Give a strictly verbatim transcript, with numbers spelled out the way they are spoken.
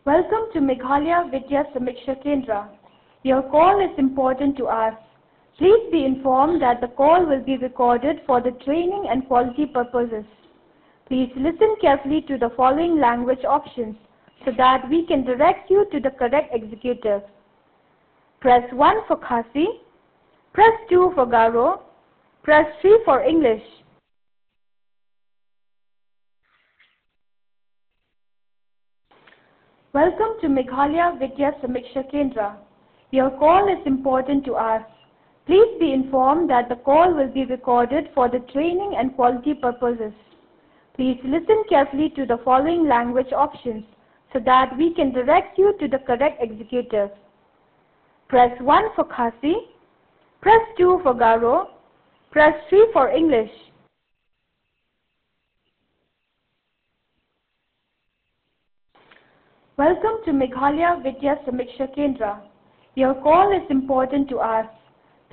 Welcome to Meghalaya Vidya Samiksha Kendra. Your call is important to us. Please be informed that the call will be recorded for the training and quality purposes. Please listen carefully to the following language options so that we can direct you to the correct executive. Press one for Khasi, press two for Garo, press three for English. Welcome to Meghalaya Vidya Samiksha Kendra. Your call is important to us. Please be informed that the call will be recorded for the training and quality purposes. Please listen carefully to the following language options so that we can direct you to the correct executive. Press one for Khasi, press two for Garo, press three for English. Welcome to Meghalaya Vidya Samiksha Kendra. Your call is important to us.